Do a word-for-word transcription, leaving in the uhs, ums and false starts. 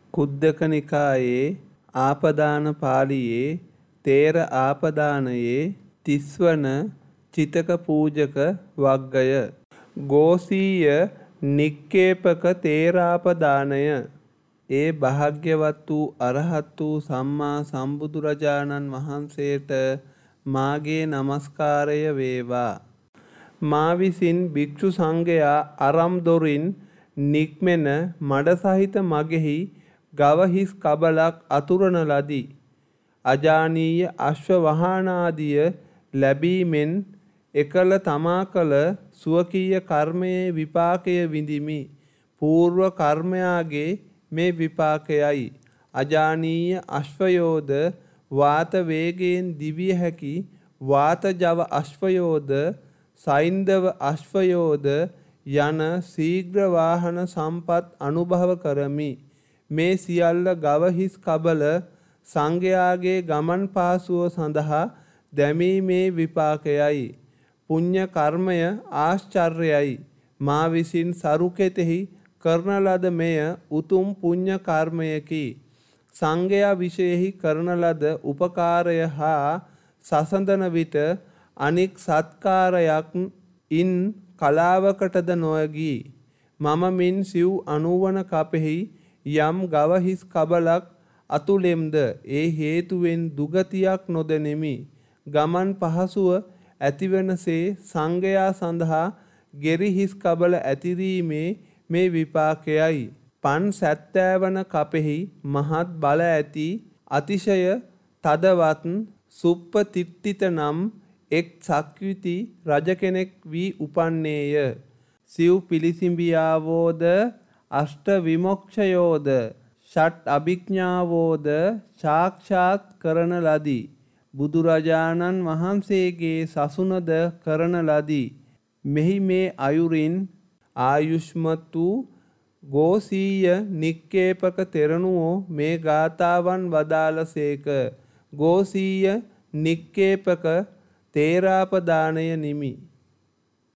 කුද්දක නිකායේ ආපදාන පාළියේ තේර ආපදානයේ තිස්වන චිතක පූජක වග්ගය. ගෝසීය නික්කේපක තේරාපදානය. ඒ භාග්‍යවත් වූ අරහත් වූ සම්මා සම්බුදුරජාණන් වහන්සේට මාගේ නමස්කාරය වේවා. මා විසින් භික්ෂු සංඝයා අරම් දොරින් නික්මෙන මඩ සහිත මගෙහි ගව හිස් කබලක් අතුරන ලදී. අජානීය අශ්ව වාහනාදිය ලැබීමෙන් එකල තමා කළ ස්වකීය කර්මයේ විපාකය විඳිමි. పూర్ව කර්මයාගේ මේ විපාකයයි. අජානීය අශ්වයෝද වාත වේගයෙන් දිවිය හැකි වාත ජව අශ්වයෝද සයින්දව අශ්වයෝද යන ශීඝ්‍ර වාහන සම්පත් අනුභව කරමි. මේ සියල්ල ගව හිස් කබල සංඝයාගේ ගමන් පාසුව සඳහා දැමීමේ විපාකයයි. පුණ්‍ය කර්මය ආශ්චර්යයි. මා විසින් සරු කෙතෙහි කරන ලද මෙය උතුම් පුණ්‍ය කර්මයකි. සංඝයා විශේෂෙහි කරන ලද උපකාරය හා සසඳන විට අනික් සත්කාරයක් ඉන් කලාවකටද නොයගී. මම මින් සිව් අනුවන කපෙහි යම් ගව හිස් කබලක් අතුලෙම්ද ඒ හේතුවෙන් දුගතියක් නොදෙනෙමි. ගමන් පහසුව ඇතිවනසේ සංඝයා සඳහා ගෙරි හිස් කබල ඇතිරීමේ මේ විපාකයයි. පන් සැත්තෑවන කපෙහි මහත් බල ඇති අතිශය තදවත් සුප්පතිට්ඨිත නම් එක් සක්විති රජ කෙනෙක් වී උපන්නේය. සිව් පිළිසිඹියාවෝද අෂ්ට විමොක්ෂයෝද ෂට් අභිඥාවෝද සාක්ෂාත් කරන ලදී. බුදුරජාණන් වහන්සේගේ සසුනද කරන ලදී. මෙහි මේ අයුරින් ආයුෂ්මත් වූ ගෝසීය නික්කේපක තෙරණුවෝ මේ ගාථාවන් වදාළසේක. ගෝසීය නික්කේපක තේරාපදානය නිමි.